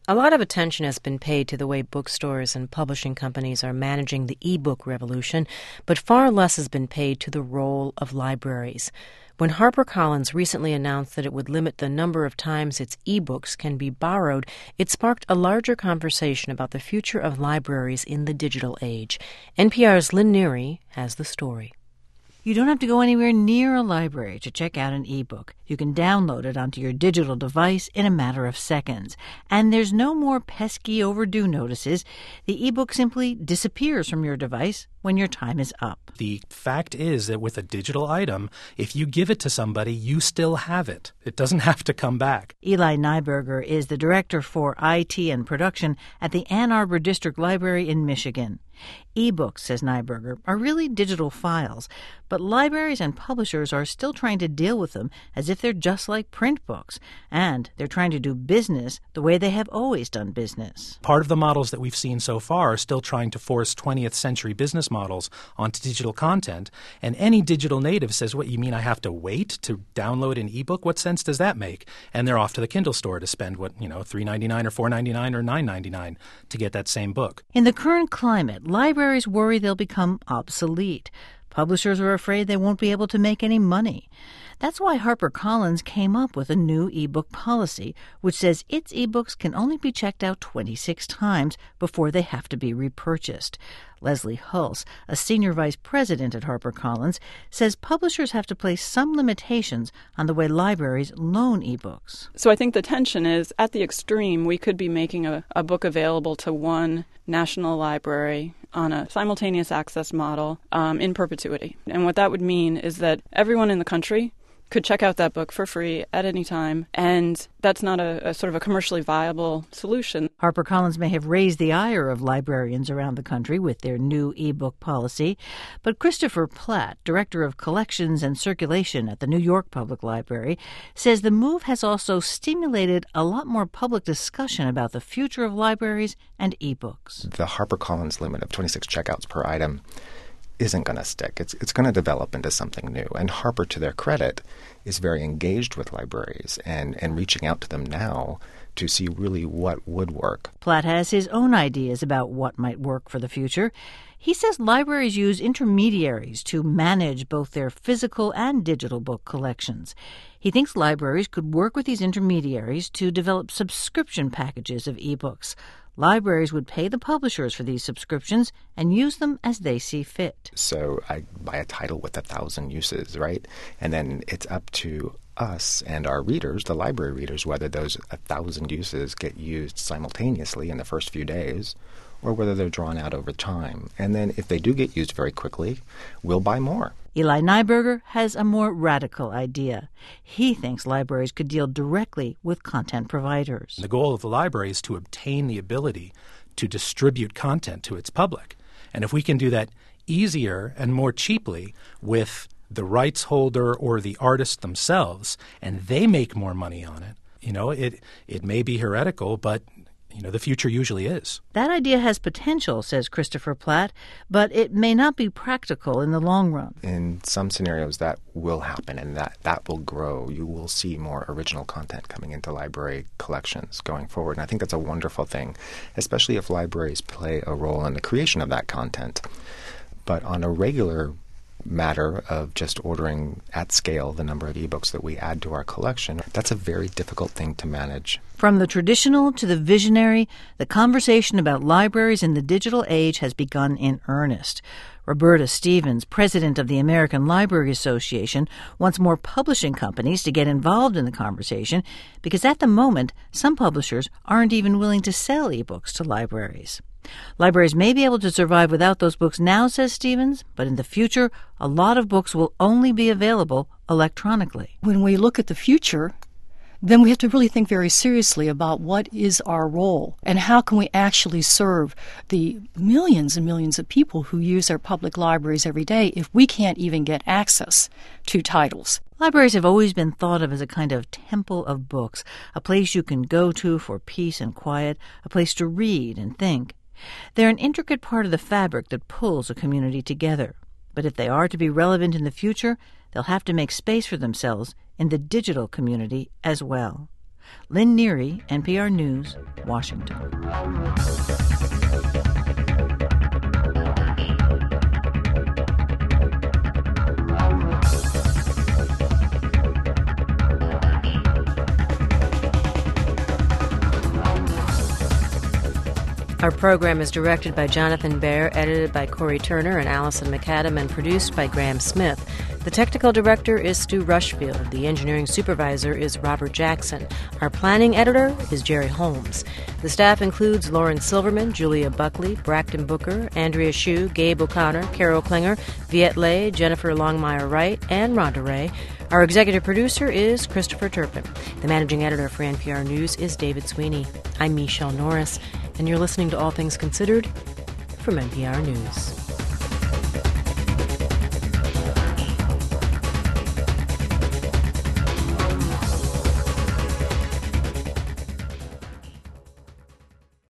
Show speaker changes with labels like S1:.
S1: A lot of attention has been paid to the way bookstores and publishing companies are managing the e-book revolution, but far less has been paid to the role of libraries. When HarperCollins recently announced that it would limit the number of times its e-books can be borrowed, it sparked a larger conversation about the future of libraries in the digital age. NPR's Lynn Neary has the story.
S2: You don't have to go anywhere near a library to check out an e-book. You can download it onto your digital device in a matter of seconds. And there's no more pesky overdue notices. The e-book simply disappears from your device when your time is up.
S3: The fact is that with a digital item, if you give it to somebody, you still have it. It doesn't have to come back.
S2: Eli Nyberger is the director for IT and production at the Ann Arbor District Library in Michigan. E-books, says Nyberger, are really digital files, but libraries and publishers are still trying to deal with them as if they're just like print books, and they're trying to do business the way they have always done business.
S3: Part of the models that we've seen so far are still trying to force 20th century business models onto digital content, and any digital native says, what, you mean I have to wait to download an e-book? What sense does that make? And they're off to the Kindle store to spend, $3.99 or $4.99 or $9.99 to get that same book.
S2: In the current climate, libraries worry they'll become obsolete. Publishers are afraid they won't be able to make any money. That's why HarperCollins came up with a new e-book policy, which says its e-books can only be checked out 26 times before they have to be repurchased. Leslie Hulse, a senior vice president at HarperCollins, says publishers have to place some limitations on the way libraries loan e-books.
S4: So I think the tension is, at the extreme, we could be making a book available to one national library on a simultaneous access model in perpetuity. And what that would mean is that everyone in the country could check out that book for free at any time, and that's not a sort of a commercially viable solution.
S2: HarperCollins may have raised the ire of librarians around the country with their new e-book policy, but Christopher Platt, director of collections and circulation at the New York Public Library, says the move has also stimulated a lot more public discussion about the future of libraries and e-books.
S5: The HarperCollins limit of 26 checkouts per item isn't going to stick. It's going to develop into something new. And Harper, to their credit, is very engaged with libraries and reaching out to them now to see really what would work.
S2: Platt has his own ideas about what might work for the future. He says libraries use intermediaries to manage both their physical and digital book collections. He thinks libraries could work with these intermediaries to develop subscription packages of e-books. Libraries would pay the publishers for these subscriptions and use them as they see fit.
S5: So I buy a title with 1,000 uses, right? And then it's up to us and our readers, the library readers, whether those 1,000 uses get used simultaneously in the first few days or whether they're drawn out over time. And then if they do get used very quickly, we'll buy more.
S2: Eli Nyberger has a more radical idea. He thinks libraries could deal directly with content providers.
S3: The goal of the library is to obtain the ability to distribute content to its public. And if we can do that easier and more cheaply with the rights holder or the artist themselves, and they make more money on it, it may be heretical, but the future usually is.
S2: That idea has potential, says Christopher Platt, but it may not be practical in the long run.
S5: In some scenarios, that will happen, and that will grow. You will see more original content coming into library collections going forward. And I think that's a wonderful thing, especially if libraries play a role in the creation of that content. But on a regular matter of just ordering at scale the number of ebooks that we add to our collection, that's a very difficult thing to manage.
S2: From the traditional to the visionary, the conversation about libraries in the digital age has begun in earnest. Roberta Stevens, president of the American Library Association, wants more publishing companies to get involved in the conversation because at the moment, some publishers aren't even willing to sell ebooks to libraries. Libraries may be able to survive without those books now, says Stevens, but in the future, a lot of books will only be available electronically.
S6: When we look at the future, then we have to really think very seriously about what is our role and how can we actually serve the millions and millions of people who use our public libraries every day if we can't even get access to titles.
S2: Libraries have always been thought of as a kind of temple of books, a place you can go to for peace and quiet, a place to read and think. They're an intricate part of the fabric that pulls a community together. But if they are to be relevant in the future, they'll have to make space for themselves in the digital community as well. Lynn Neary, NPR News, Washington.
S1: Our program is directed by Jonathan Baer, edited by Corey Turner and Allison McAdam, and produced by Graham Smith. The technical director is Stu Rushfield. The engineering supervisor is Robert Jackson. Our planning editor is Jerry Holmes. The staff includes Lauren Silverman, Julia Buckley, Brackton Booker, Andrea Hsu, Gabe O'Connor, Carol Klinger, Viet Le, Jennifer Longmire-Wright, and Rhonda Ray. Our executive producer is Christopher Turpin. The managing editor for NPR News is David Sweeney. I'm Michelle Norris, and you're listening to All Things Considered from NPR News.